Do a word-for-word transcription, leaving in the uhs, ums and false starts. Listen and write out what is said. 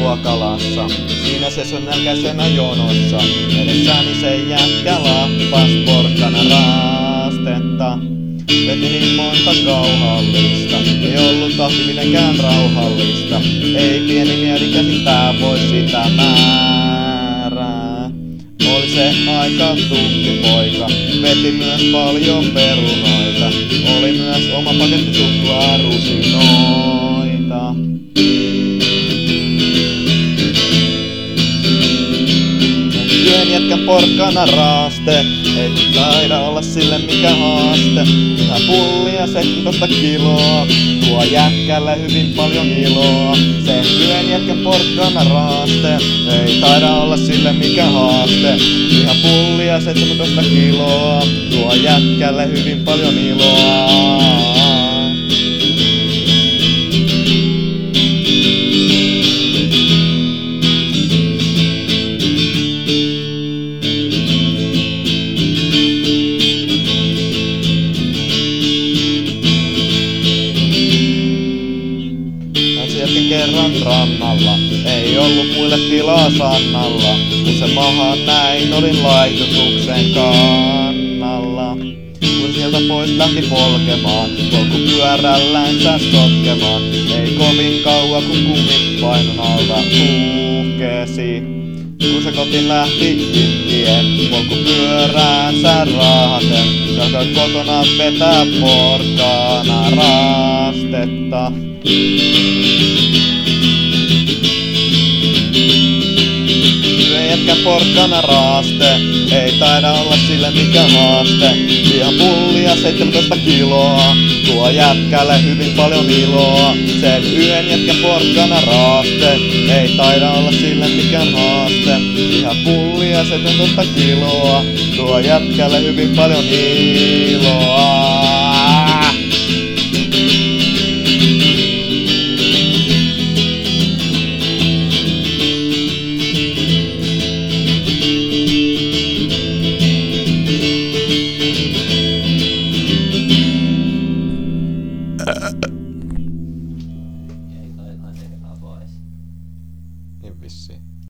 ruokalassa. Siinä seison nälkäisenä jonossa. Edessäni se jätkä lappas porkkana raastetta. Veti niin monta kauhallista, ei ollut tahti mitenkään rauhallista. Ei pieni mieli käsittää voi sitä määrää. Oli se aika tuhti poika, veti myös paljon perunoita. Oli myös oma paketti suklaarusinoita. Yhden jätkän porkkana raaste, ei taida olla sille mikä haaste. Ihan pullia seitsemäntoista kiloa, tuo jätkälle hyvin paljon iloa. Sen yhden jätkän porkkana raaste, ei taida olla sille mikä haaste. Ihan pullia seitsemäntoista kiloa, tuo jätkälle hyvin paljon iloa. Jätkin kerran rannalla, ei ollut muille tilaa sannalla. Kun se mahaan näin, olin laihdutuksen kannalla. Kun sieltä pois lähti polkemaan, polkupyörällänsä sotkemaan. Ei kovin kauan kun kumit painon alta puhkesi. Kun se kotiin lähti itkien, polkupyöräänsä raahaten. Alkoi kotona vetää porkkana raastetta. Yhden jätkän porkkana raaste, ei taida olla sille mikä haaste. Ihan pullia seitsemäntoista kiloa, tuo jätkälle hyvin paljon iloa. Sen yhden jätkän porkkana raaste, ei taida olla sille mikään haaste. Ihan pullia seitsemäntoista kiloa, tuo jätkälle hyvin paljon iloa.